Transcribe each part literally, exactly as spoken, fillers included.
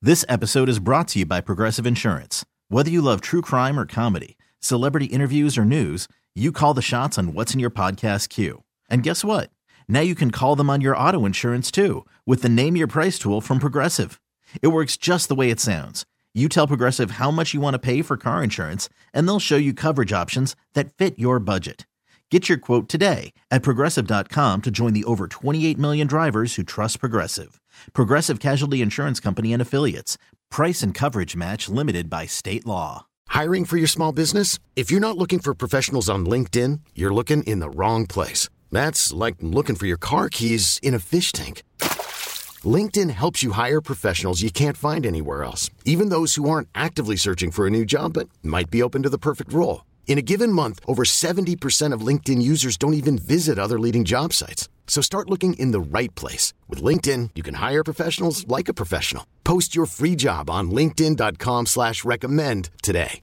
This episode is brought to you by Progressive Insurance. Whether you love true crime or comedy, celebrity interviews or news, you call the shots on what's in your podcast queue. And guess what? Now you can call them on your auto insurance too with the Name Your Price tool from Progressive. It works just the way it sounds. You tell Progressive how much you want to pay for car insurance, and they'll show you coverage options that fit your budget. Get your quote today at Progressive dot com to join the over twenty-eight million drivers who trust Progressive. Progressive Casualty Insurance Company and Affiliates. Price and coverage match limited by state law. Hiring for your small business? If you're not looking for professionals on LinkedIn, you're looking in the wrong place. That's like looking for your car keys in a fish tank. LinkedIn helps you hire professionals you can't find anywhere else, even those who aren't actively searching for a new job but might be open to the perfect role. In a given month, over seventy percent of LinkedIn users don't even visit other leading job sites. So start looking in the right place. With LinkedIn, you can hire professionals like a professional. Post your free job on linkedin dot com slash recommend today.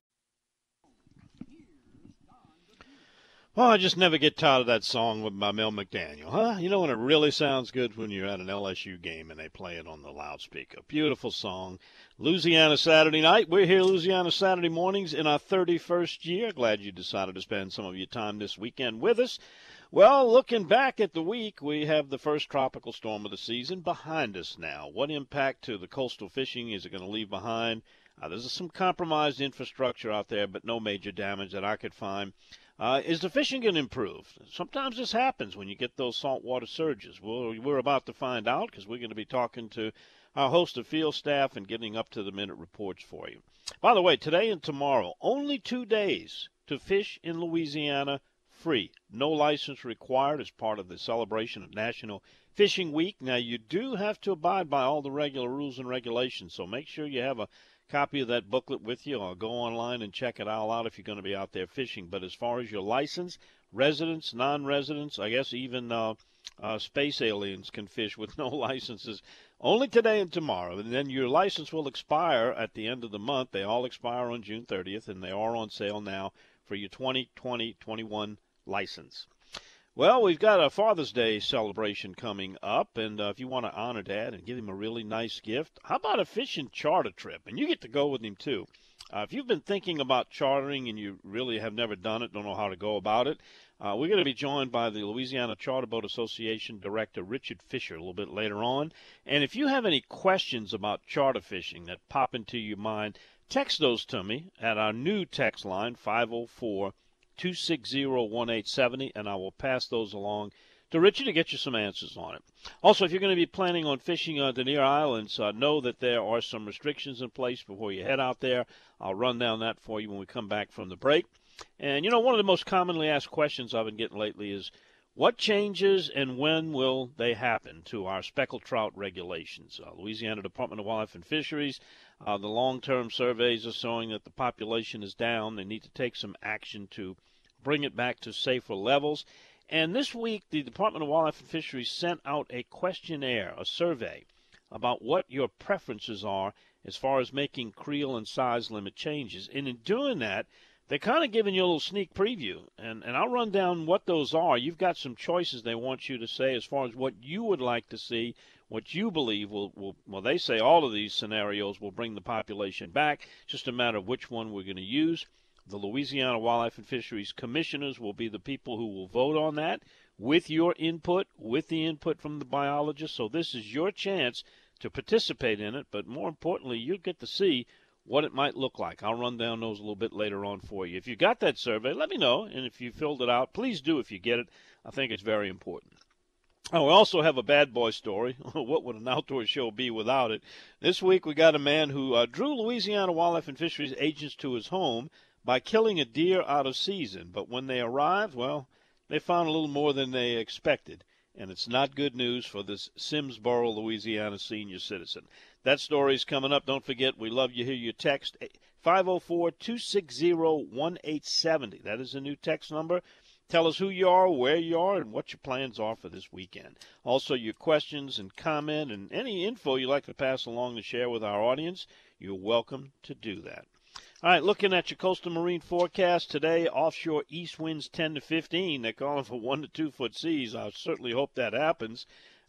Well, I just never get tired of that song with by Mel McDaniel, huh? You know when it really sounds good when you're at an L S U game and they play it on the loudspeaker. Beautiful song. Louisiana Saturday night. We're here Louisiana Saturday mornings in our thirty-first year. Glad you decided to spend some of your time this weekend with us. Well, looking back at the week, we have the first tropical storm of the season behind us now. What impact to the coastal fishing is it going to leave behind? Uh, there's some compromised infrastructure out there, but no major damage that I could find. Uh, is the fishing going to improve? Sometimes this happens when you get those saltwater surges. Well, we're about to find out because we're going to be talking to our host of field staff and getting up-to-the-minute reports for you. By the way, today and tomorrow, only two days to fish in Louisiana free. No license required as part of the celebration of National Fishing Week. Now, you do have to abide by all the regular rules and regulations, so make sure you have a copy of that booklet with you, or go online and check it all out if you're going to be out there fishing. But as far as your license, residents, non-residents, I guess even uh, uh, space aliens can fish with no licenses, only today and tomorrow. And then your license will expire at the end of the month. They all expire on June thirtieth, and they are on sale now for your twenty twenty twenty-one license. Well, we've got a Father's Day celebration coming up, and uh, if you want to honor Dad and give him a really nice gift, how about a fishing charter trip? And you get to go with him, too. Uh, if you've been thinking about chartering and you really have never done it, don't know how to go about it, uh, we're going to be joined by the Louisiana Charter Boat Association Director Richard Fisher a little bit later on. And if you have any questions about charter fishing that pop into your mind, text those to me at our new text line, five oh four, two six zero, one eight seven zero, and I will pass those along to Richard to get you some answers on it. Also, if you're going to be planning on fishing on the near islands, uh, know that there are some restrictions in place before you head out there. I'll run down that for you when we come back from the break. And, you know, one of the most commonly asked questions I've been getting lately is, what changes and when will they happen to our speckled trout regulations? Uh, Louisiana Department of Wildlife and Fisheries, uh, the long-term surveys are showing that the population is down. They need to take some action to bring it back to safer levels. And this week, the Department of Wildlife and Fisheries sent out a questionnaire, a survey, about what your preferences are as far as making creel and size limit changes. And in doing that, they're kind of giving you a little sneak preview, and, and I'll run down what those are. You've got some choices they want you to say as far as what you would like to see, what you believe will, will well, they say all of these scenarios will bring the population back. It's just a matter of which one we're going to use. The Louisiana Wildlife and Fisheries Commissioners will be the people who will vote on that with your input, with the input from the biologists. So this is your chance to participate in it, but more importantly, you'll get to see what it might look like. I'll run down those a little bit later on for you. If you got that survey, let me know, and if you filled it out, please do if you get it. I think it's very important. Oh, we also have a bad boy story. What would an outdoor show be without it? This week we got a man who uh, drew Louisiana Wildlife and Fisheries agents to his home by killing a deer out of season. But when they arrived, well, they found a little more than they expected. And it's not good news for this Simsboro, Louisiana senior citizen. That story is coming up. Don't forget, we love you. Hear your text, five oh four, two six zero, one eight seven zero. That is a new text number. Tell us who you are, where you are, and what your plans are for this weekend. Also, your questions and comment and any info you'd like to pass along to share with our audience, you're welcome to do that. All right, looking at your coastal marine forecast today, offshore east winds ten to fifteen. They're calling for one to two foot seas. I certainly hope that happens.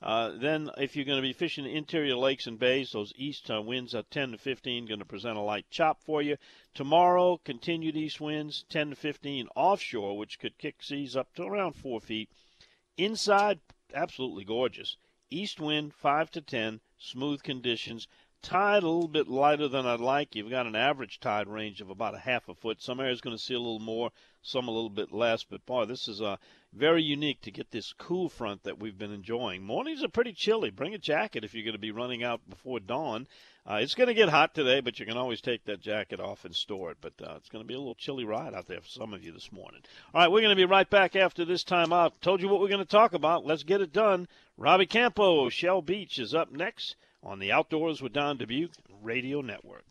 Uh, then if you're going to be fishing interior lakes and bays, those east uh, winds at ten to fifteen going to present a light chop for you. Tomorrow, continued east winds, ten to fifteen offshore, which could kick seas up to around four feet. Inside, absolutely gorgeous. East wind, five to ten, smooth conditions. Tide a little bit lighter than I'd like. You've got an average tide range of about a half a foot. Some areas going to see a little more, some a little bit less. But, boy, this is uh, very unique to get this cool front that we've been enjoying. Mornings are pretty chilly. Bring a jacket if you're going to be running out before dawn. Uh, it's going to get hot today, but you can always take that jacket off and store it. But uh, it's going to be a little chilly ride out there for some of you this morning. All right, we're going to be right back after this time out. Told you what we're going to talk about. Let's get it done. Robbie Campo, Shell Beach, is up next on the Outdoors with Don Dubuque Radio Network.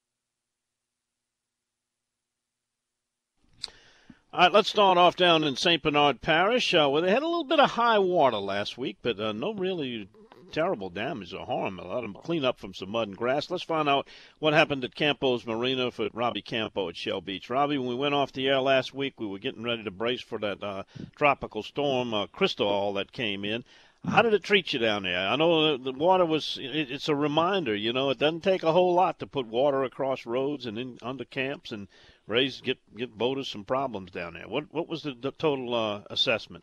All right, let's start off down in Saint Bernard Parish, uh, where they had a little bit of high water last week, but uh, no really terrible damage or harm. A lot of them clean up from some mud and grass. Let's find out what happened at Campo's Marina for Robbie Campo at Shell Beach. Robbie, when we went off the air last week, we were getting ready to brace for that uh, tropical storm, uh, Crystal, that came in. How did it treat you down there? I know the water was, it, it's a reminder, you know, it doesn't take a whole lot to put water across roads and in under camps and raise, get, get boaters some problems down there. What what was the, the total uh, assessment?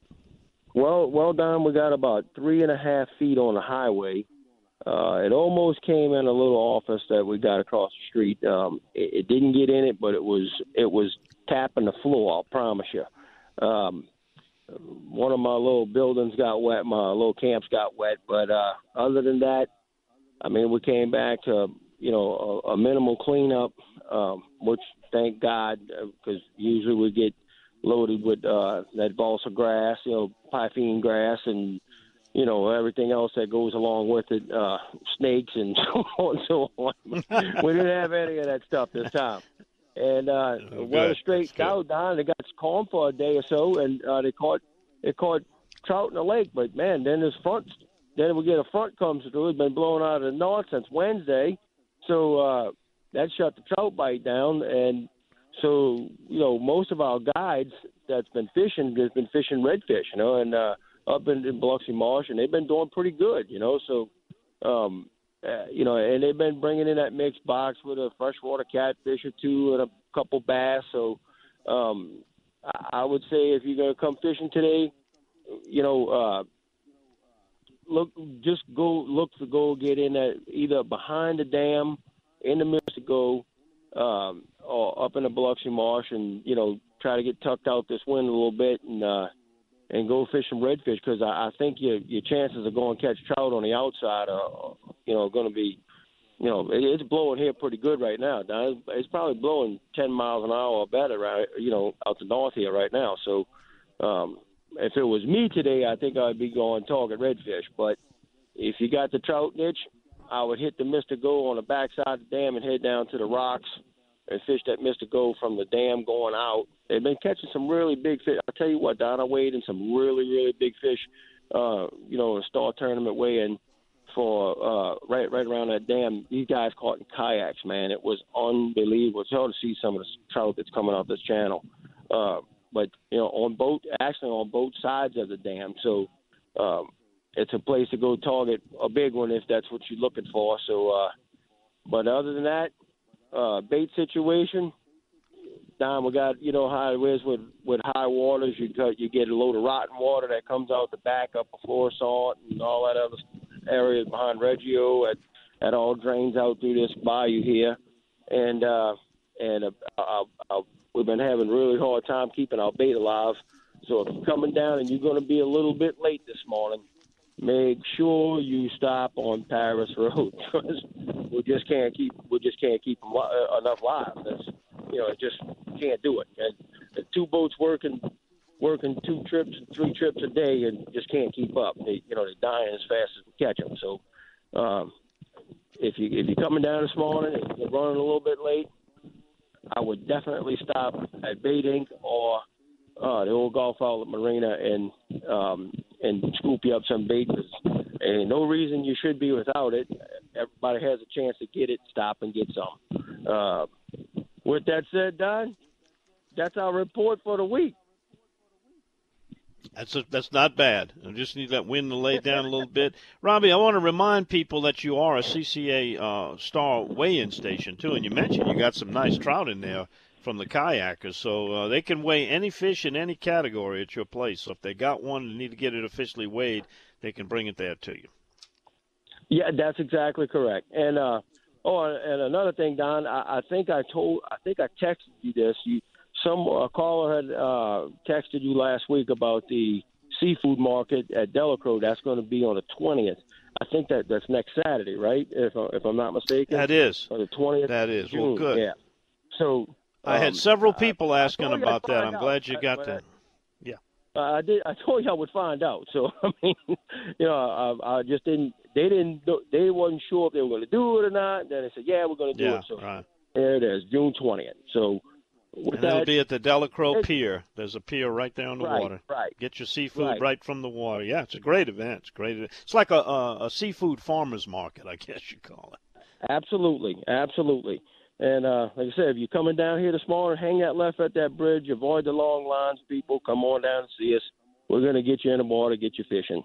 Well, well, Don, we got about three and a half feet on the highway. Uh, it almost came in a little office that we got across the street. Um, it, it didn't get in it, but it was it was tapping the floor, I'll promise you. Um, one of my little buildings got wet, my little camps got wet, but uh, other than that, I mean, we came back to, you know, a, a minimal cleanup, um, which thank God, because usually we get loaded with uh, that balsa grass, you know, python grass, and, you know, everything else that goes along with it, uh, snakes and so on and so on. We didn't have any of that stuff this time. And uh, oh, the weather straightened out, Don. They got calm for a day or so, and uh, they caught they caught trout in the lake. But, man, then this front, then we get a front comes through. It's been blowing out of the north since Wednesday. So uh, that shut the trout bite down. And so, you know, most of our guides that's been fishing has been fishing redfish, you know, and uh, up in, in Biloxi Marsh, and they've been doing pretty good, you know. So, um, uh, you know, and they've been bringing in that mixed box with a freshwater catfish or two and a couple bass. So um, I, I would say if you're going to come fishing today, you know, uh, look, just go look to go get in that either behind the dam, in the Mystico, um, or up in the Biloxi Marsh, and, you know, try to get tucked out this wind a little bit and uh, and go fish some redfish, because I, I think your your chances of going catch trout on the outside are, you know, going to be, you know, it, it's blowing here pretty good right now. Now it's, it's probably blowing ten miles an hour or better, right, you know, out the north here right now. So um, if it was me today, I think I'd be going target redfish. But if you got the trout niche, I would hit the Mystico on the backside of the dam and head down to the rocks and fish that Mystico from the dam going out. They've been catching some really big fish. I'll tell you what, Don, I weighed in some really, really big fish, uh, you know, a star tournament weigh-in for uh, right right around that dam. These guys caught in kayaks, man. It was unbelievable. It's hard to see some of the trout that's coming off this channel. Uh, but, you know, on both, actually on both sides of the dam. So um, it's a place to go target a big one if that's what you're looking for. So, uh, but other than that, uh, bait situation, Don, we got, you know how it is with, with high waters. You got, you get a load of rotten water that comes out the back up a floor salt and all that other areas behind Reggio. That, that all drains out through this bayou here. And uh, and uh, uh, uh, we've been having a really hard time keeping our bait alive. So if you're coming down and you're going to be a little bit late this morning, make sure you stop on Paris Road, because we just can't keep we just can't keep them li- uh, enough live. That's, you know, it just can't do it. And, and two boats working working two trips, three trips a day, and just can't keep up. They, you know, they're dying as fast as we catch them. So um, if you if you're coming down this morning and you're running a little bit late, I would definitely stop at Bait Incorporated or uh, the old golf outlet marina and um, and scoop you up some bait. And no reason you should be without it. Everybody has a chance to get it. Stop and get some. Uh, with that said, Don, that's our report for the week. That's a, that's not bad. I just need that wind to lay down a little bit. Robbie, I want to remind people that you are a C C A uh, Star weigh-in station, too. And you mentioned you got some nice trout in there from the kayakers. So uh, they can weigh any fish in any category at your place. So if they got one and need to get it officially weighed, they can bring it there to you. Yeah, that's exactly correct. And uh, oh, and another thing, Don, I, I think I told, I think I texted you this. You, some a caller had uh, texted you last week about the seafood market at Delacroix. That's going to be on the twentieth. I think that that's next Saturday, right? If I, if I'm not mistaken. That is. Or the twentieth. That is. June. Well, good. Yeah. So I had um, several people I, asking I about that. I'm out. glad you got I, that. Yeah. I did. I told you I would find out. So I mean, you know, I, I just didn't. They didn't. They wasn't sure if they were going to do it or not. Then they said, "Yeah, we're going to do yeah, it." So right. there it is, June twentieth. So with and that, it'll be at the Delacroix Pier. There's a pier right there on the right, water. Right. Get your seafood right. right from the water. Yeah, it's a great event. It's great. It's like a, a, a seafood farmer's market, I guess you call it. Absolutely, absolutely. And uh, like I said, if you're coming down here this morning, hang that left at that bridge. Avoid the long lines, people. Come on down and see us. We're going to get you in the water, get you fishing.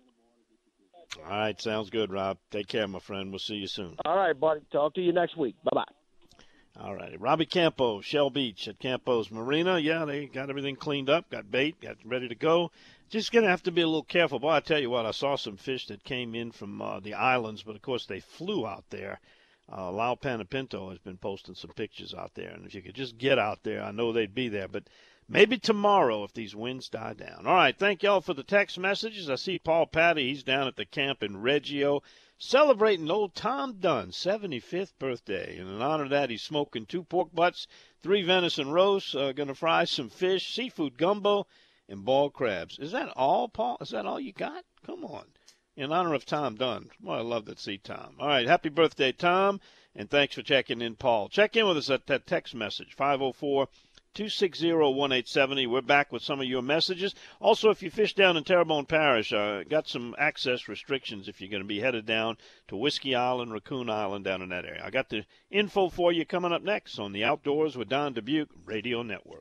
All right, sounds good, Rob. Take care, my friend. We'll see you soon. All right, buddy. Talk to you next week. Bye-bye. All right. Robbie Campo, Shell Beach at Campo's Marina. Yeah, they got everything cleaned up, got bait, got ready to go. Just going to have to be a little careful. Boy, I tell you what, I saw some fish that came in from uh, the islands, but, of course, they flew out there. Uh, Lau Panapinto has been posting some pictures out there, and if you could just get out there, I know they'd be there. But maybe tomorrow if these winds die down. All right, thank y'all for the text messages. I see Paul Patty, he's down at the camp in Reggio celebrating old Tom Dunn's seventy-fifth birthday. And in honor of that, he's smoking two pork butts, three venison roasts, uh, going to fry some fish, seafood gumbo, and boiled crabs. Is that all, Paul? Is that all you got? Come on. In honor of Tom Dunn. Well, I love to see Tom. All right, happy birthday, Tom, and thanks for checking in, Paul. Check in with us at that text message, five oh four, two six zero, one eight seven zero. We're back with some of your messages. Also, if you fish down in Terrebonne Parish, uh, got some access restrictions if you're going to be headed down to Whiskey Island, Raccoon Island, down in that area. I got the info for you coming up next on the Outdoors with Don Dubuque Radio Network.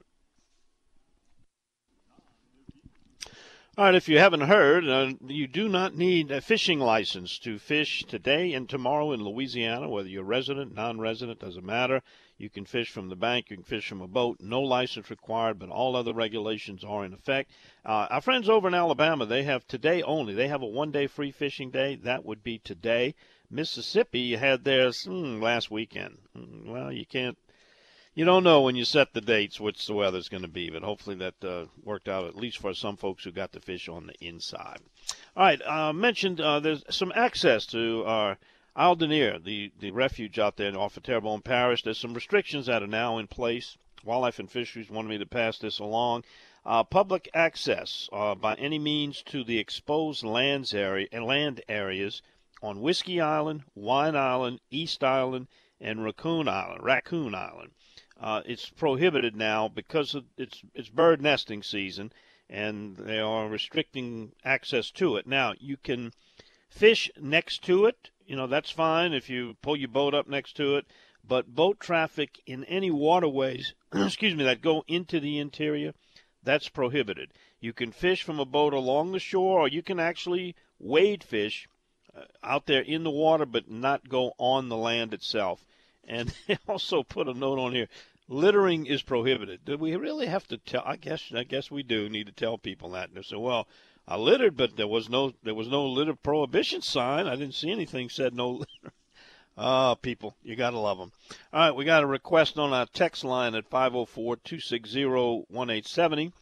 All right, if you haven't heard, uh, you do not need a fishing license to fish today and tomorrow in Louisiana, whether you're resident, non-resident, doesn't matter. You can fish from the bank, you can fish from a boat, no license required, but all other regulations are in effect. Uh, our friends over in Alabama, they have today only. They have a one-day free fishing day. That would be today. Mississippi had theirs mm, last weekend. Well, you can't. You don't know when you set the dates which the weather's going to be, but hopefully that uh, worked out, at least for some folks who got to fish on the inside. All right, I uh, mentioned uh, there's some access to our Aldenier, the, the refuge out there off of Terrebonne Parish. There's some restrictions that are now in place. Wildlife and Fisheries wanted me to pass this along. Uh, public access uh, by any means to the exposed lands area and land areas on Whiskey Island, Wine Island, East Island, and Raccoon Island. Raccoon Island. Uh, it's prohibited now because of it's it's bird nesting season, and they are restricting access to it. Now, you can fish next to it. You know, that's fine if you pull your boat up next to it. But boat traffic in any waterways, excuse me, that go into the interior, that's prohibited. You can fish from a boat along the shore, or you can actually wade fish uh, out there in the water, but not go on the land itself. And they also put a note on here, littering is prohibited. Do we really have to tell? I guess I guess we do need to tell people that. And they say, well, I littered, but there was no there was no litter prohibition sign. I didn't see anything said no litter. Ah, uh, people, you got to love them. All right, we got a request on our text line at five oh four, two six zero, one eight seven zero.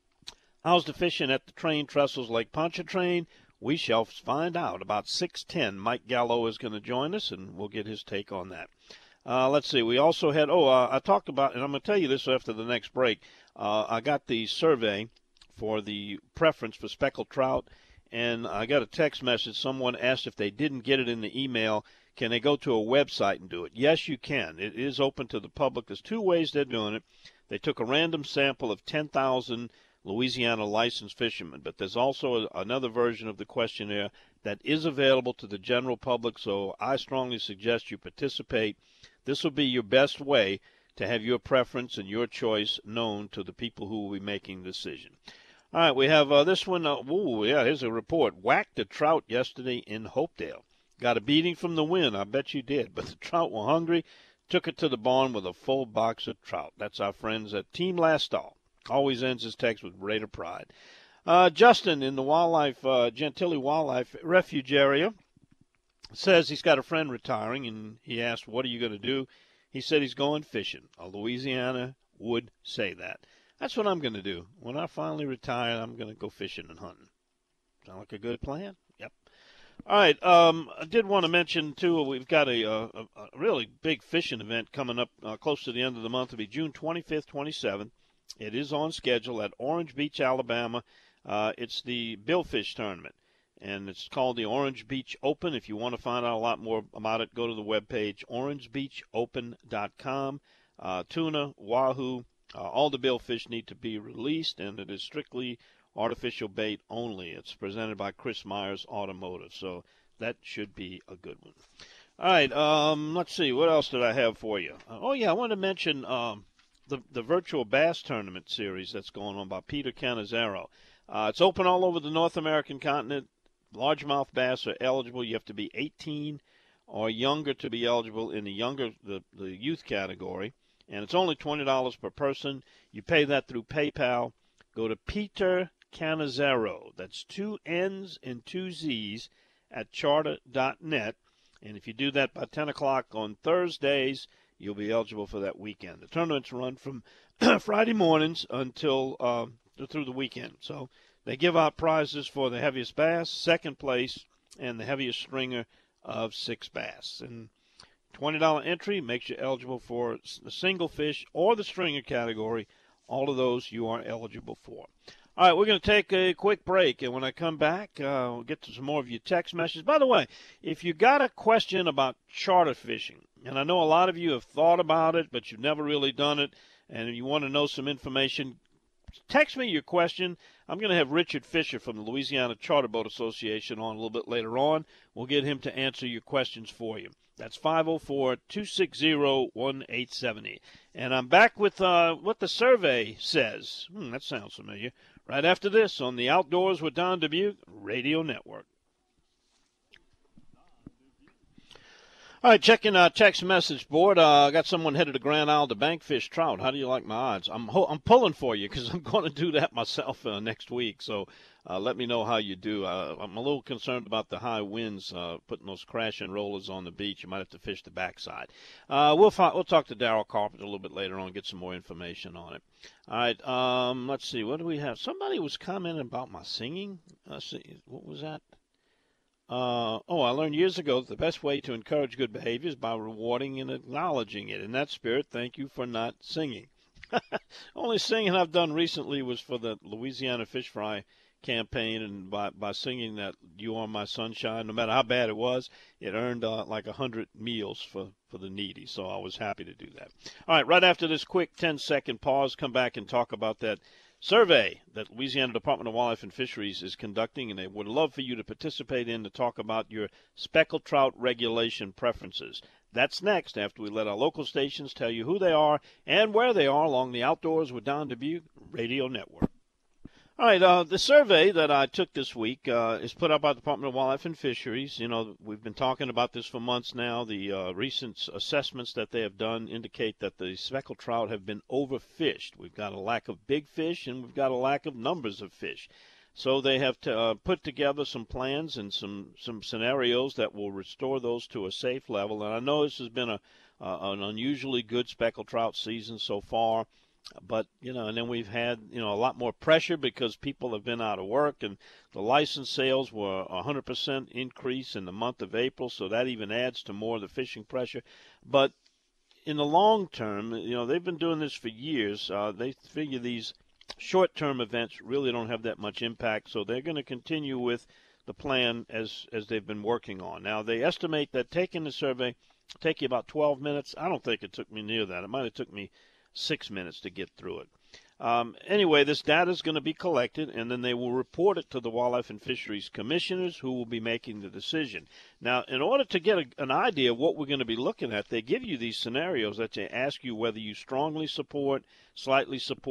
How's the fishing at the train trestles Lake Pontchartrain? We shall find out. About six ten, Mike Gallo is going to join us, and we'll get his take on that. Uh, let's see. We also had, oh, uh, I talked about, and I'm going to tell you this after the next break. Uh, I got the survey for the preference for speckled trout, and I got a text message. Someone asked if they didn't get it in the email, can they go to a website and do it? Yes, you can. It is open to the public. There's two ways they're doing it. They took a random sample of ten thousand Louisiana licensed fishermen, but there's also a, another version of the questionnaire that is available to the general public, so I strongly suggest you participate. This will be your best way to have your preference and your choice known to the people who will be making the decision. All right, we have uh, this one. Uh, ooh, yeah, here's a report. Whacked a trout yesterday in Hopedale. Got a beating from the wind. I bet you did. But the trout were hungry. Took it to the barn with a full box of trout. That's our friends at Team Lastall. Always ends his text with Raider pride. Uh, Justin in the wildlife, uh, Gentilly Wildlife Refuge area says he's got a friend retiring, and he asked, what are you going to do? He said he's going fishing. A Louisiana would say that. That's what I'm going to do. When I finally retire, I'm going to go fishing and hunting. Sound like a good plan? Yep. All right. Um, I did want to mention, too, we've got a, a, a really big fishing event coming up uh, close to the end of the month. It'll be June twenty-fifth, twenty-seventh. It is on schedule at Orange Beach, Alabama. Uh, it's the Billfish Tournament, and it's called the Orange Beach Open. If you want to find out a lot more about it, go to the webpage, orange beach open dot com. Uh, tuna, wahoo, Uh, all the billfish need to be released, and it is strictly artificial bait only. It's presented by Chris Myers Automotive, so that should be a good one. All right, um, let's see. What else did I have for you? Uh, oh, yeah, I want to mention um, the, the virtual bass tournament series that's going on by Peter Cannizzaro. Uh, it's open all over the North American continent. Largemouth bass are eligible. You have to be eighteen or younger to be eligible in the younger the, the youth category. And it's only twenty dollars per person. You pay that through PayPal. Go to Peter Cannizzaro. That's two N's and two Z's at charter dot net. And if you do that by ten o'clock on Thursdays, you'll be eligible for that weekend. The tournaments run from Friday mornings until uh, through the weekend. So they give out prizes for the heaviest bass, second place, and the heaviest stringer of six bass. And twenty dollars entry makes you eligible for the single fish or the stringer category. All of those you are eligible for. All right, we're going to take a quick break, and when I come back, uh, we'll get to some more of your text messages. By the way, if you got a question about charter fishing, and I know a lot of you have thought about it, but you've never really done it, and you want to know some information, text me your question. I'm going to have Richard Fisher from the Louisiana Charter Boat Association on a little bit later on. We'll get him to answer your questions for you. That's five oh four, two six zero, one eight seven zero. And I'm back with uh, what the survey says. Hmm, that sounds familiar. Right after this on the Outdoors with Don Dubuque Radio Network. All right, checking our text message board. Uh, I got someone headed to Grand Isle to bankfish trout. How do you like my odds? I'm ho- I'm pulling for you because I'm going to do that myself uh, next week. So uh, let me know how you do. Uh, I'm a little concerned about the high winds uh, putting those crashing rollers on the beach. You might have to fish the backside. Uh, we'll fi- we'll talk to Darryl Carpenter a little bit later on and get some more information on it. All right, um, let's see. What do we have? Somebody was commenting about my singing. Let's see. What was that? Uh, oh, I learned years ago that the best way to encourage good behavior is by rewarding and acknowledging it. In that spirit, thank you for not singing. Only singing I've done recently was for the Louisiana Fish Fry campaign, and by, by singing that You Are My Sunshine, no matter how bad it was, it earned uh, like one hundred meals for, for the needy, so I was happy to do that. All right, right after this quick ten-second pause, come back and talk about that survey that Louisiana Department of Wildlife and Fisheries is conducting, and they would love for you to participate in to talk about your speckled trout regulation preferences. That's next after we let our local stations tell you who they are and where they are along the Outdoors with Don Dubuque Radio Network. All right, uh, the survey that I took this week uh, is put out by the Department of Wildlife and Fisheries. You know, we've been talking about this for months now. The uh, recent assessments that they have done indicate that the speckled trout have been overfished. We've got a lack of big fish, and we've got a lack of numbers of fish. So they have to uh, put together some plans and some, some scenarios that will restore those to a safe level. And I know this has been a uh, an unusually good speckled trout season so far. But, you know, and then we've had, you know, a lot more pressure because people have been out of work, and the license sales were a one hundred percent increase in the month of April, so that even adds to more of the fishing pressure. But in the long term, you know, they've been doing this for years. Uh, they figure these short-term events really don't have that much impact, so they're going to continue with the plan as, as they've been working on. Now, they estimate that taking the survey will take you about twelve minutes. I don't think it took me near that. It might have took me six minutes to get through it. Um, anyway, this data is going to be collected, and then they will report it to the Wildlife and Fisheries Commissioners, who will be making the decision. Now, in order to get a, an idea of what we're going to be looking at, they give you these scenarios that they ask you whether you strongly support, slightly support,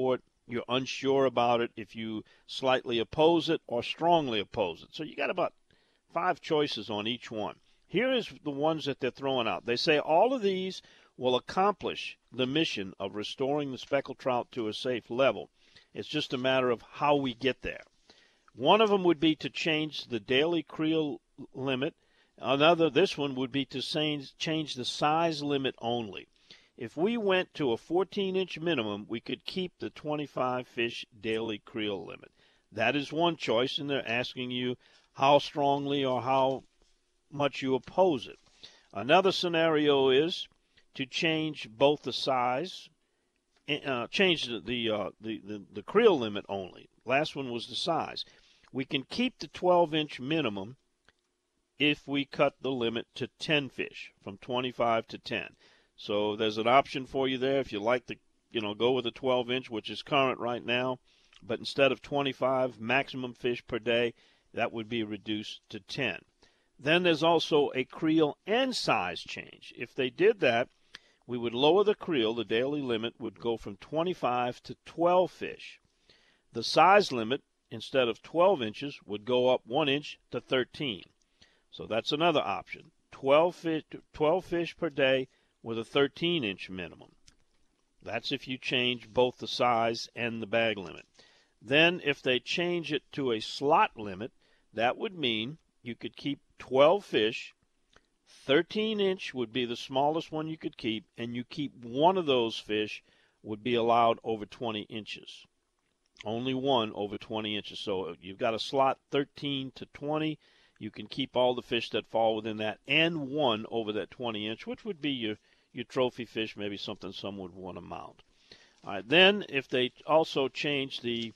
you're unsure about it, if you slightly oppose it or strongly oppose it. So you got about five choices on each one. Here is the ones that they're throwing out. They say all of these will accomplish the mission of restoring the speckled trout to a safe level. It's just a matter of how we get there. One of them would be to change the daily creel limit. Another, this one, would be to change the size limit only. If we went to a fourteen-inch minimum, we could keep the twenty-five fish daily creel limit. That is one choice, and they're asking you how strongly or how much you oppose it. Another scenario is to change both the size, uh, change the the, uh, the the the creel limit only. Last one was the size. We can keep the twelve-inch minimum if we cut the limit to ten fish, from twenty-five to ten. So there's an option for you there if you like to, you know, go with a twelve-inch, which is current right now, but instead of twenty-five maximum fish per day, that would be reduced to ten. Then there's also a creel and size change. If they did that, we would lower the creel. The daily limit would go from twenty-five to twelve fish. The size limit, instead of twelve inches, would go up one inch to thirteen. So that's another option. twelve fish, twelve fish per day with a thirteen-inch minimum. That's if you change both the size and the bag limit. Then if they change it to a slot limit, that would mean you could keep twelve fish. thirteen-inch would be the smallest one you could keep, and you keep one of those fish would be allowed over twenty inches. Only one over twenty inches. So you've got a slot thirteen to twenty. You can keep all the fish that fall within that and one over that twenty-inch, which would be your, your trophy fish, maybe something some would want to mount. All right, then if they also change the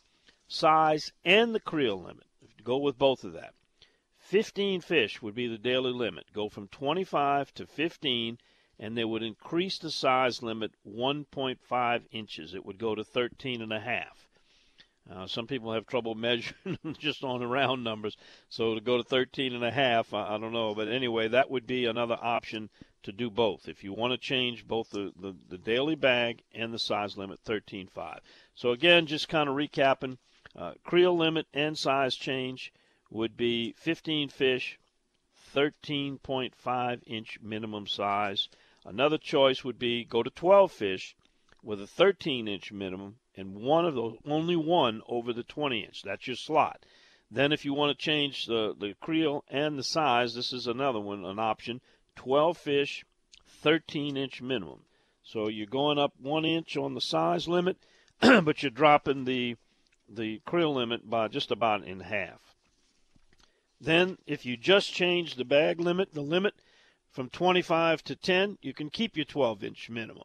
size and the creel limit, go with both of that. fifteen fish would be the daily limit. Go from twenty-five to fifteen, and they would increase the size limit one point five inches. It would go to thirteen and a half. Uh, some people have trouble measuring just on the round numbers, so to go to thirteen and a half, I, I don't know. But anyway, that would be another option to do both. If you want to change both the, the, the daily bag and the size limit, thirteen five. So again, just kind of recapping, uh, creel limit and size change would be fifteen fish, thirteen point five inch minimum size. Another choice would be go to twelve fish with a thirteen inch minimum, and one of those, only one over the twenty inch. That's your slot. Then if you want to change the, the creel and the size, this is another one, an option. twelve fish, thirteen inch minimum. So you're going up one inch on the size limit, but you're dropping the, the creel limit by just about in half. Then if you just change the bag limit, the limit from twenty-five to ten, you can keep your twelve inch minimum.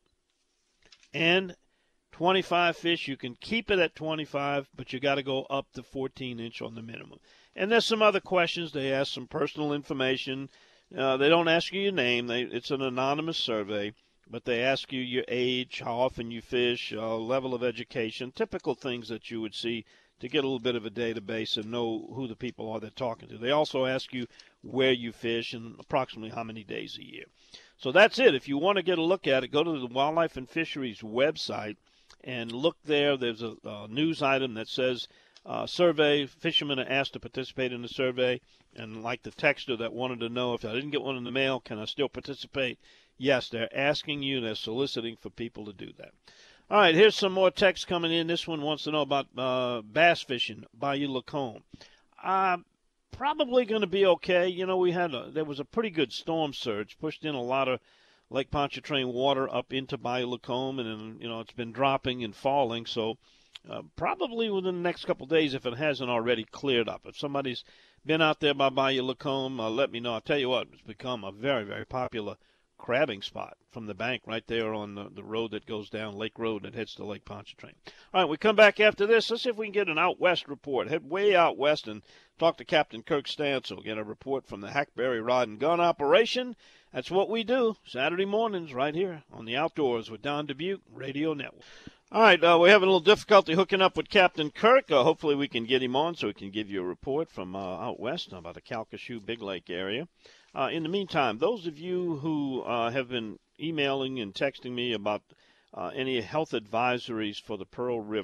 And twenty-five fish, you can keep it at twenty-five, but you got to go up to fourteen inch on the minimum. And there's some other questions. They ask some personal information. Uh, they don't ask you your name. They, it's an anonymous survey, but they ask you your age, how often you fish, uh, level of education, typical things that you would see to get a little bit of a database and know who the people are they're talking to. They also ask you where you fish and approximately how many days a year. So that's it. If you want to get a look at it, go to the Wildlife and Fisheries website and look there. There's a, a news item that says uh, survey. Fishermen are asked to participate in the survey. And like the texter that wanted to know, if I didn't get one in the mail, can I still participate? Yes, they're asking you. They're soliciting for people to do that. All right, here's some more text coming in. This one wants to know about uh, bass fishing, Bayou Lacombe. Uh, probably going to be okay. You know, we had a, there was a pretty good storm surge, pushed in a lot of Lake Pontchartrain water up into Bayou Lacombe, and, and you know, it's been dropping and falling. So uh, probably within the next couple of days, if it hasn't already cleared up. If somebody's been out there by Bayou Lacombe, uh, let me know. I'll tell you what, it's become a very, very popular crabbing spot from the bank right there on the, the road that goes down, Lake Road, that heads to Lake Pontchartrain. All right, we come back after this. Let's see if we can get an out west report. Head way out west and talk to Captain Kirk Stansel. Get a report from the Hackberry Rod and Gun operation. That's what we do Saturday mornings right here on the Outdoors with Don Dubuque Radio Network. All right, uh, we're having a little difficulty hooking up with Captain Kirk. Uh, hopefully we can get him on so he can give you a report from uh, out west about the Calcasieu Big Lake area. Uh, in the meantime, those of you who uh, have been emailing and texting me about uh, any health advisories for the Pearl River,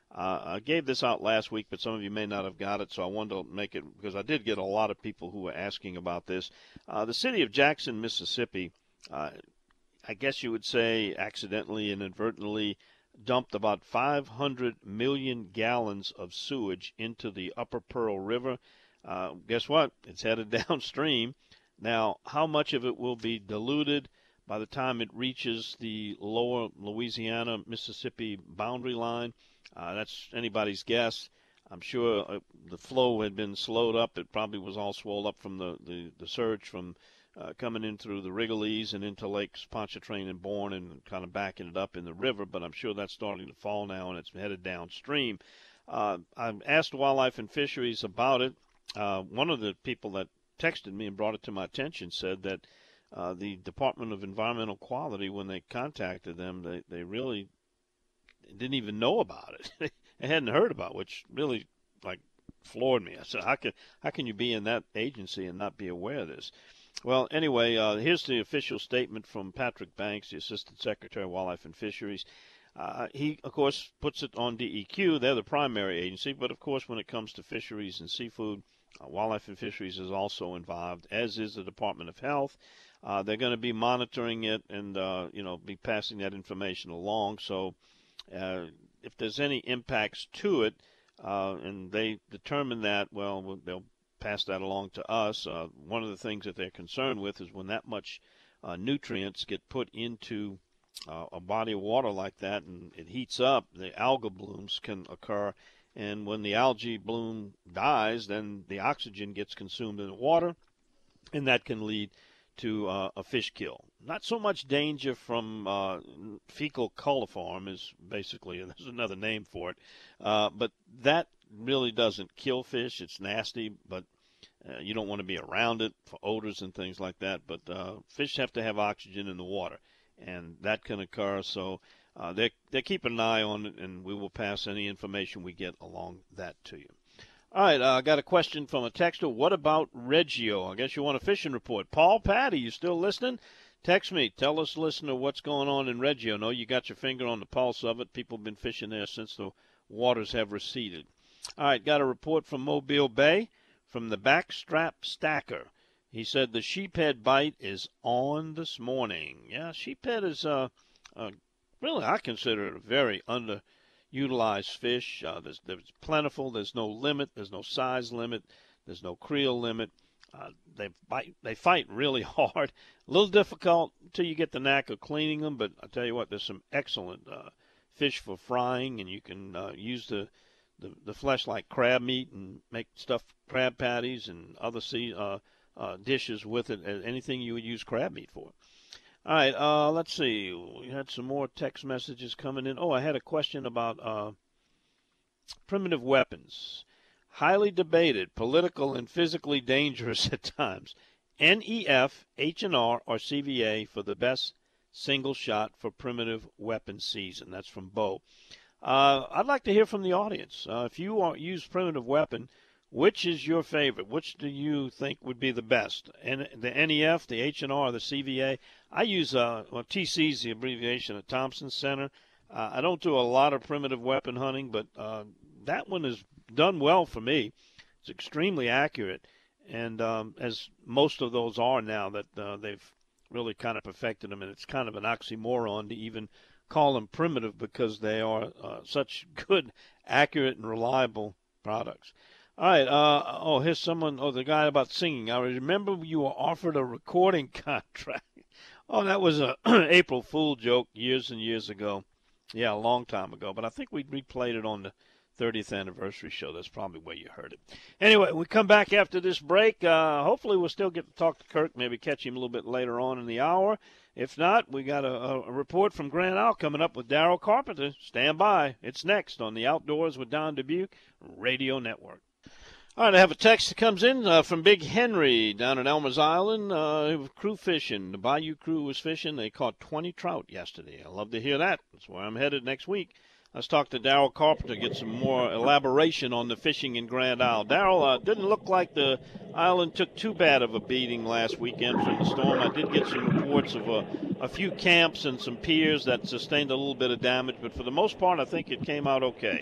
Uh, I gave this out last week, but some of you may not have got it, so I wanted to make it because I did get a lot of people who were asking about this. Uh, the city of Jackson, Mississippi, uh, I guess you would say accidentally, inadvertently, dumped about five hundred million gallons of sewage into the Upper Pearl River. Uh, guess what? It's headed downstream. Now, how much of it will be diluted by the time it reaches the lower Louisiana-Mississippi boundary line? Uh, that's anybody's guess. I'm sure uh, the flow had been slowed up. It probably was all swelled up from the, the, the surge from uh, coming in through the Wrigley's and into Lakes Pontchartrain and Bourne and kind of backing it up in the river. But I'm sure that's starting to fall now, and it's headed downstream. Uh, I've asked Wildlife and Fisheries about it. Uh, one of the people that texted me and brought it to my attention said that uh, the Department of Environmental Quality, when they contacted them, they, they really didn't even know about it. They hadn't heard about it, which really like floored me. I said, how can, how can you be in that agency and not be aware of this? Well, anyway, uh, here's the official statement from Patrick Banks, the Assistant Secretary of Wildlife and Fisheries. Uh, he, of course, puts it on D E Q. They're the primary agency, but, of course, when it comes to fisheries and seafood, uh, Wildlife and Fisheries is also involved, as is the Department of Health. Uh, they're going to be monitoring it and, uh, you know, be passing that information along. So uh, if there's any impacts to it uh, and they determine that, well, they'll pass that along to us. Uh, one of the things that they're concerned with is when that much uh, nutrients get put into uh, a body of water like that and it heats up, the algal blooms can occur. And when the algae bloom dies, then the oxygen gets consumed in the water, and that can lead to uh, a fish kill. Not so much danger from uh, fecal coliform is basically, there's another name for it, uh, but that really doesn't kill fish. It's nasty, but uh, you don't want to be around it for odors and things like that. But uh, fish have to have oxygen in the water, and that can occur. So uh, they're, they're keeping an eye on it, and we will pass any information we get along that to you. All right, I uh, got a question from a texter. What about Reggio? I guess you want a fishing report. Paul, Patty, you still listening? Text me. Tell us, listener, what's going on in Reggio. I know you got your finger on the pulse of it. People have been fishing there since the waters have receded. All right, got a report from Mobile Bay from the Backstrap Stacker. He said the sheephead bite is on this morning. Yeah, sheephead is uh, uh, really, I consider it a very underutilized fish. Uh, there's, there's plentiful. There's no limit. There's no size limit. There's no creel limit. Uh, they bite. They fight really hard. A little difficult until you get the knack of cleaning them. But I tell you what, there's some excellent uh, fish for frying, and you can uh, use the The, the flesh like crab meat and make stuffed crab patties and other sea, uh, uh, dishes with it, anything you would use crab meat for. All right, uh, let's see. We had some more text messages coming in. Oh, I had a question about uh, primitive weapons. Highly debated, political, and physically dangerous at times. N E F, H and R, or C V A for the best single shot for primitive weapon season. That's from Bo. Uh, I'd like to hear from the audience. Uh, if you are, use primitive weapon, which is your favorite? Which do you think would be the best? N- the N E F, the H and R, or the C V A? I use uh, well, T C is the abbreviation at Thompson Center. Uh, I don't do a lot of primitive weapon hunting, but uh, that one is done well for me. It's extremely accurate, and um, as most of those are now that uh, they've really kind of perfected them, and it's kind of an oxymoron to even call them primitive because they are uh, such good, accurate, and reliable products. All right. Uh, oh, here's someone. Oh, the guy about singing. I remember you were offered a recording contract. Oh, that was a April Fool joke years and years ago. Yeah, a long time ago. But I think we replayed it on the thirtieth anniversary show. That's probably where you heard it. Anyway, we come back after this break. Uh, hopefully we'll still get to talk to Kirk, maybe catch him a little bit later on in the hour. If not, we got a, a report from Grand Isle coming up with Daryl Carpenter. Stand by. It's next on the Outdoors with Don Dubuque Radio Network. All right, I have a text that comes in uh, from Big Henry down at Elmer's Island. Uh, crew fishing. The Bayou crew was fishing. They caught twenty trout yesterday. I love to hear that. That's where I'm headed next week. Let's talk to Daryl Carpenter, get some more elaboration on the fishing in Grand Isle. Daryl, uh, didn't look like the island took too bad of a beating last weekend from the storm. I did get some reports of a, a few camps and some piers that sustained a little bit of damage, but for the most part, I think it came out okay.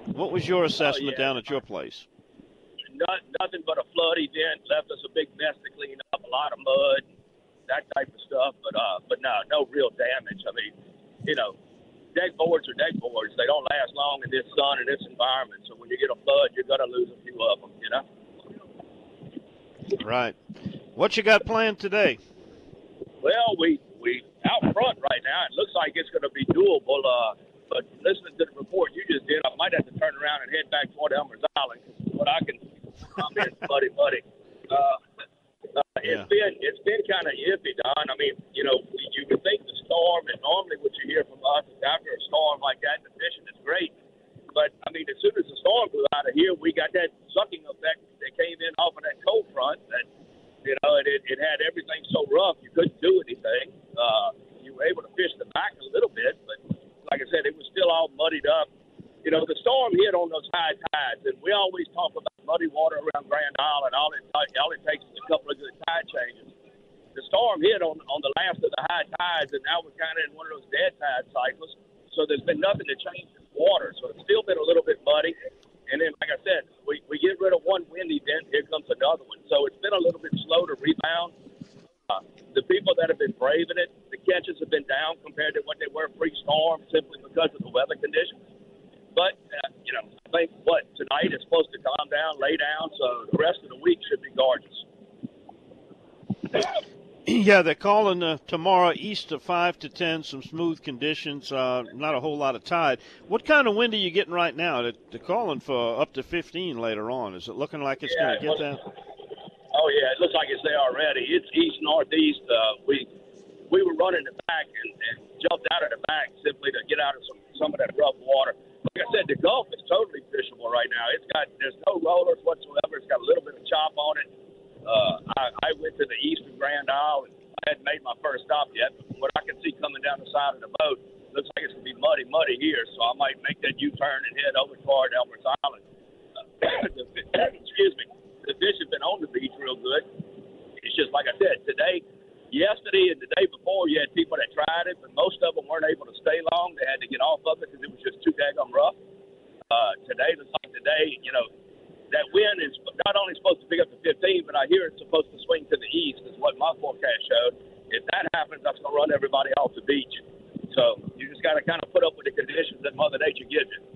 What was your assessment oh, yeah. down at your place? Not, nothing but a flood event. Left us a big mess to clean up, a lot of mud, that type of stuff. But uh, but no, no real damage. I mean, you know, deck boards are deck boards. They don't last long in this sun and this environment. So when you get a flood, you're gonna lose a few of them. You know. Right. What you got planned today? Well, we we out front right now. It looks like it's gonna be doable. Uh, but listening to the report you just did, I might have to turn around and head back toward Elmer's Island. What I can, I'm in muddy, muddy. Uh, uh, Yeah. It's been it's been kind of iffy, Don. I mean, you know, you would think the storm, and normally what you hear from us is after a storm like that, the fishing is great. But I mean, as soon as the storm blew out of here, we got that sucking effect that came in off of that cold front. That you know, and it, it had everything so rough you couldn't do anything. Uh, you were able to fish the back a little bit, but like I said, it was still all muddied up. You know, the storm hit on those high tides, and we always talk about muddy water around Grand Isle, and all it, all it takes is a couple of good tide changes. The storm hit on, on the last of the high tides, and now we're kind of in one of those dead tide cycles, so there's been nothing to change the water. So it's still been a little bit muddy. And then, like I said, we, we get rid of one wind event, here comes another one. So it's been a little bit slow to rebound. Uh, the people that have been braving it, the catches have been down compared to what they were pre-storm simply because of the weather conditions. But, uh, you know, I think, what, tonight is supposed to calm down, lay down, so the rest of the week should be gorgeous. Yeah, they're calling uh, tomorrow east of five to ten, some smooth conditions, uh, not a whole lot of tide. What kind of wind are you getting right now? They're, they're calling for up to fifteen later on. Is it looking like it's yeah, going to get that? Oh, yeah, it looks like it's there already. It's east-northeast. Uh, we we were running the back and, and jumped out of the back simply to get out of some, some of that rough water. Like I said, the Gulf is totally fishable right now. It's got there's no rollers whatsoever. It's got a little bit of chop on it. Uh, I, I went to the east of Grand Isle, and I hadn't made my first stop yet. But from what I can see coming down the side of the boat, looks like it's going to be muddy, muddy here. So I might make that U-turn and head over toward Elmer's Island. Uh, the, excuse me. The fish have been on the beach real good. It's just like I said, today, yesterday and the day before, you had people that tried it, but most of them weren't able to stay long. They had to get off of it because it was just too daggum rough. Uh, today, looks like today, you know, that wind is not only supposed to pick up to fifteen, but I hear it's supposed to swing to the east is what my forecast showed. If that happens, that's going to run everybody off the beach. So you just got to kind of put up with the conditions that Mother Nature gives you.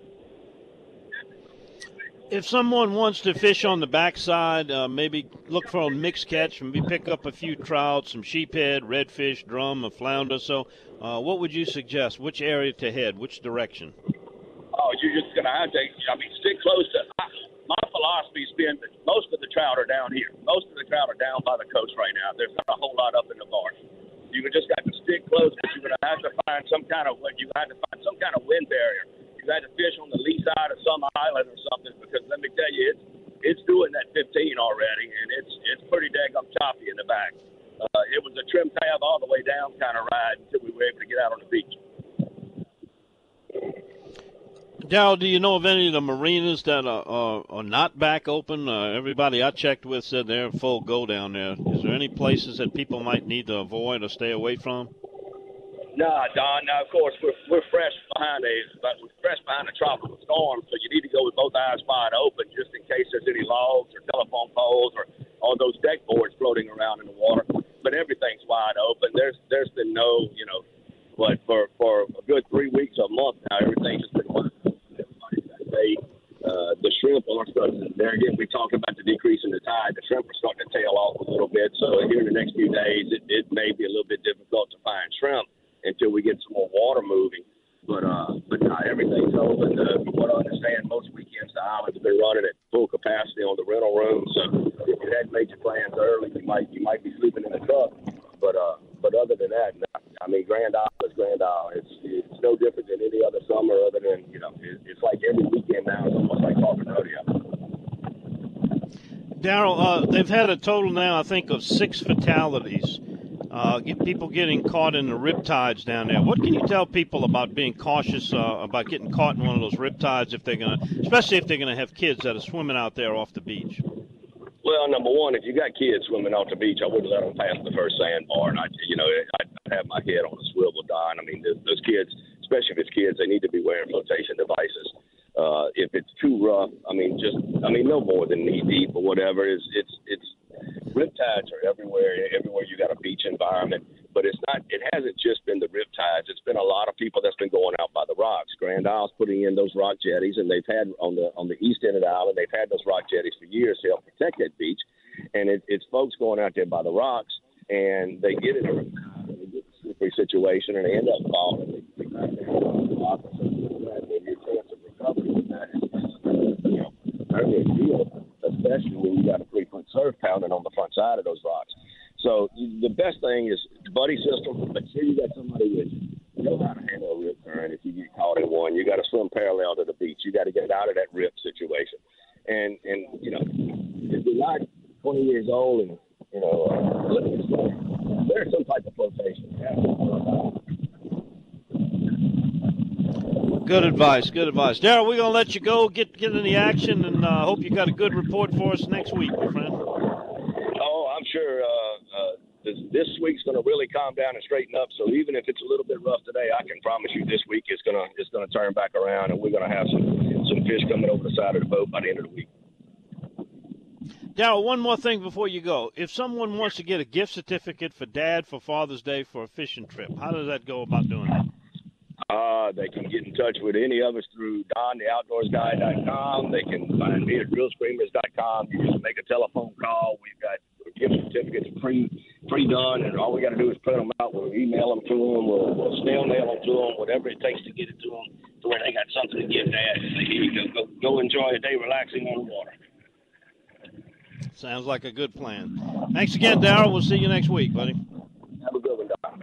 If someone wants to fish on the backside, uh, maybe look for a mixed catch, maybe pick up a few trout, some sheephead, redfish, drum, a flounder. So uh, what would you suggest? Which area to head? Which direction? Oh, you're just going to have to, I mean, stick close to – my philosophy's been that most of the trout are down here. Most of the trout are down by the coast right now. There's not a whole lot up in the marsh. You just got to stick close, but you're going to have to find some kind of – you have to find some kind of wind barrier. You had to fish on the lee side of some island or something because let me tell you, it's it's doing that fifteen already, and it's it's pretty daggum choppy in the back. Uh, it was a trim tab all the way down kind of ride until we were able to get out on the beach. Darrell, do you know of any of the marinas that are, are, are not back open? Uh, everybody I checked with said they're full go down there. Is there any places that people might need to avoid or stay away from? Nah, Don. Now, of course, we're we're fresh behind a but we're fresh behind a tropical storm, so you need to go with both eyes wide open, just in case there's any logs or telephone poles or all those deck boards floating around in the water. But everything's wide open. There's there's been no, you know, what for for a good three weeks or a month now, everything's just been wide open. They, uh, the shrimp are starting. There again, we talked about the decrease in the tide. The shrimp are starting to tail off a little bit. So here in the next few days, it, it may be a little bit difficult to find shrimp until we get some more water moving. But uh, but nah, everything's open. Uh, from what I understand, most weekends the island's been running at full capacity on the rental room. So if you had made your plans early, you might you might be sleeping in the truck. But uh, but other than that, nah, I mean, Grand Isle is Grand Isle. It's it's no different than any other summer. Other than you know, it, it's like every weekend now is almost like Harvard Rodeo. Darrell, uh, they've had a total now, I think, of six fatalities. Uh, get people getting caught in the riptides down there. What can you tell people about being cautious uh, about getting caught in one of those riptides if they're going to, especially if they're going to have kids that are swimming out there off the beach? Well, number one, if you got kids swimming off the beach, I wouldn't let them pass the first sandbar, and I, you know, I'd have my head on a swivel, Don. I mean, those kids, especially if it's kids, they need to be wearing flotation devices. Uh, if it's too rough, I mean, just I mean, no more than knee deep or whatever. It's it's it's riptides are everywhere. Everywhere you got a beach environment, but it's not. It hasn't just been the riptides. It's been a lot of people that's been going out by the rocks. Grand Isle's putting in those rock jetties, and they've had on the on the east end of the island, they've had those rock jetties for years to help protect that beach. And it, it's folks going out there by the rocks, and they get in a, they get a slippery situation, and they end up falling. They, they back down on the rock, and your chance of recovery with that is, you know, very deal, especially when you got a three-foot surf pounding on the front side of those rocks. So the best thing is buddy system. Make sure you got somebody with you. You know how to handle a rip current if you get caught in one. You got to swim parallel to the beach. You got to get out of that rip situation. And, and you know, if you're like twenty years old and, you know, uh, there's some type of flotation. Good advice, good advice. Darrell, we're going to let you go, get get in the action, and I uh, hope you got a good report for us next week, my friend. Oh, I'm sure uh, uh, this, this week's going to really calm down and straighten up, so even if it's a little bit rough today, I can promise you this week it's going to it's going to turn back around, and we're going to have some, some fish coming over the side of the boat by the end of the week. Darrell, one more thing before you go. If someone wants to get a gift certificate for Dad for Father's Day for a fishing trip, how does that go about doing that? Uh, they can get in touch with any of us through Don the Outdoors Guy dot com. They can find me at Real Screamers dot com. You just make a telephone call. We've got gift certificates pre, pre-done, and all we got to do is print them out. We'll email them to them. We'll, we'll snail mail them to them, whatever it takes to get it to them to where they got something to give Dad. Say, here you go. Go, go enjoy a day relaxing on the water. Sounds like a good plan. Thanks again, Darrell. We'll see you next week, buddy. Have a good one, Don.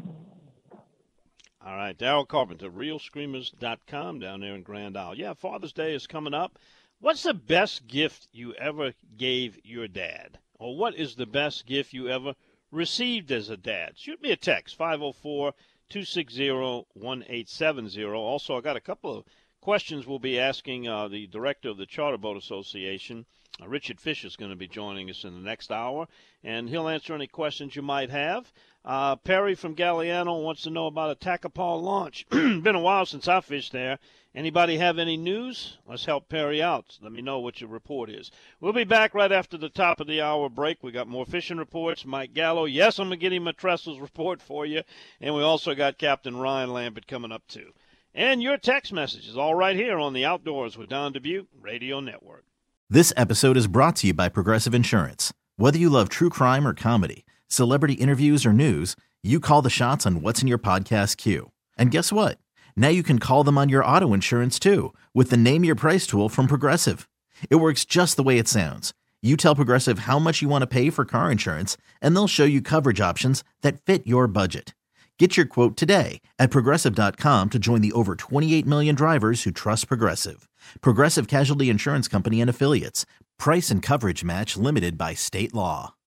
All right, Darrell Carpenter, Real Screamers dot com down there in Grand Isle. Yeah, Father's Day is coming up. What's the best gift you ever gave your dad? Or what is the best gift you ever received as a dad? Shoot me a text, five oh four, two six zero, one eight seven zero. Also, I got a couple of questions we'll be asking uh, the director of the Charter Boat Association. Uh, Richard Fish is going to be joining us in the next hour, and he'll answer any questions you might have. Uh, Perry from Galliano wants to know about a Takapaw launch. Been a while since I fished there. Anybody have any news? Let's help Perry out. Let me know what your report is. We'll be back right after the top of the hour break. We got more fishing reports. Mike Gallo. Yes, I'm going to get him a Trestles report for you. And we also got Captain Ryan Lambert coming up, too. And your text messages all right here on the Outdoors with Don Dubuque Radio Network. This episode is brought to you by Progressive Insurance. Whether you love true crime or comedy, celebrity interviews or news, you call the shots on what's in your podcast queue. And guess what? Now you can call them on your auto insurance too with the Name Your Price tool from Progressive. It works just the way it sounds. You tell Progressive how much you want to pay for car insurance, and they'll show you coverage options that fit your budget. Get your quote today at Progressive dot com to join the over twenty-eight million drivers who trust Progressive. Progressive Casualty Insurance Company and Affiliates. Price and coverage match limited by state law.